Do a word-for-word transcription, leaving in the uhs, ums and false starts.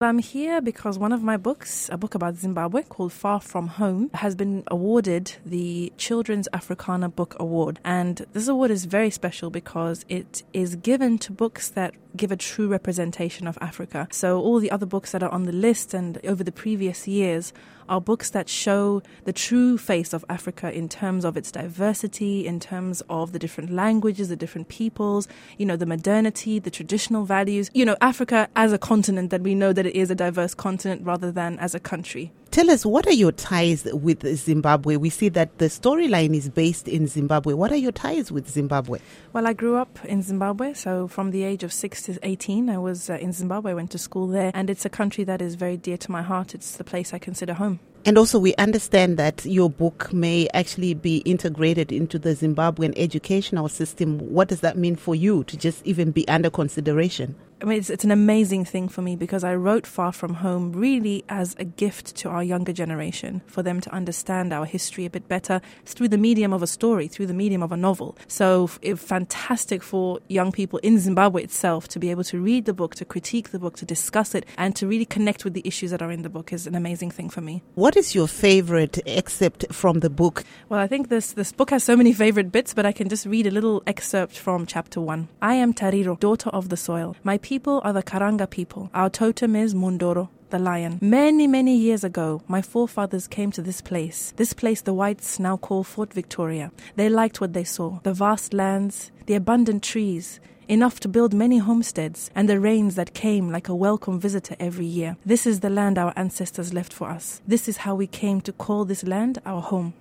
I'm here because one of my books, a book about Zimbabwe called Far From Home, has been awarded the Children's Africana Book Award. And this award is very special because it is given to books that give a true representation of Africa. So all the other books that are on the list and over the previous years are books that show the true face of Africa in terms of its diversity, in terms of the different languages, the different peoples, you know, the modernity, the traditional values. You know, Africa as a continent, that we know that it is a diverse continent rather than as a country. Tell us, what are your ties with Zimbabwe? We see that the storyline is based in Zimbabwe. What are your ties with Zimbabwe? Well, I grew up in Zimbabwe, so from the age of six to eighteen, I was uh, in Zimbabwe. I went to school there, and it's a country that is very dear to my heart. It's the place I consider home. And also, we understand that your book may actually be integrated into the Zimbabwean educational system. What does that mean for you to just even be under consideration? I mean, it's, it's an amazing thing for me because I wrote Far From Home really as a gift to our younger generation, for them to understand our history a bit better through the medium of a story, through the medium of a novel. So it's fantastic for young people in Zimbabwe itself to be able to read the book, to critique the book, to discuss it, and to really connect with the issues that are in the book is an amazing thing for me. What is your favorite excerpt from the book? Well, I think this, this book has so many favorite bits, but I can just read a little excerpt from chapter one. I am Tariro, daughter of the soil. My people are the Karanga people. Our totem is Mundoro, the lion. Many, many years ago, my forefathers came to this place. This place the whites now call Fort Victoria. They liked what they saw. The vast lands, the abundant trees, enough to build many homesteads, and the rains that came like a welcome visitor every year. This is the land our ancestors left for us. This is how we came to call this land our home.